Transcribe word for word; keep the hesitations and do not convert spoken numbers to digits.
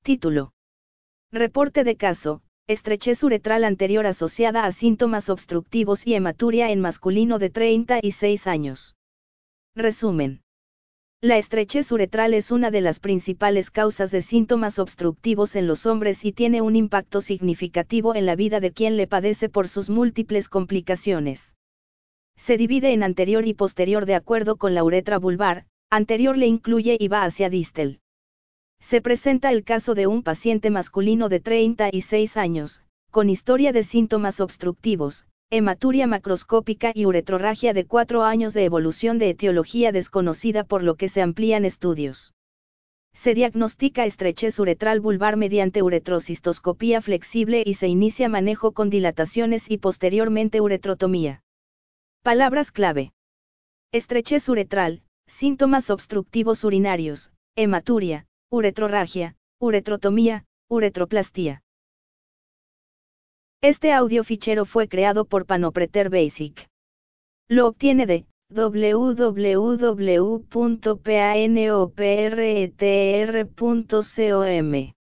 Título. Reporte de caso, estrechez uretral anterior asociada a síntomas obstructivos y hematuria en masculino de treinta y seis años. Resumen. La estrechez uretral es una de las principales causas de síntomas obstructivos en los hombres y tiene un impacto significativo en la vida de quien le padece por sus múltiples complicaciones. Se divide en anterior y posterior de acuerdo con la uretra vulvar, anterior le incluye y va hacia distal. Se presenta el caso de un paciente masculino de treinta y seis años, con historia de síntomas obstructivos, hematuria macroscópica y uretrorragia de cuatro años de evolución de etiología desconocida por lo que se amplían estudios. Se diagnostica estrechez uretral vulvar mediante uretrocistoscopía flexible y se inicia manejo con dilataciones y posteriormente uretrotomía. Palabras clave. Estrechez uretral, síntomas obstructivos urinarios, hematuria, uretrorragia, uretrotomía, uretroplastía. Este audio fichero fue creado por Panopreter Basic. Lo obtiene de w w w punto panopretr punto com.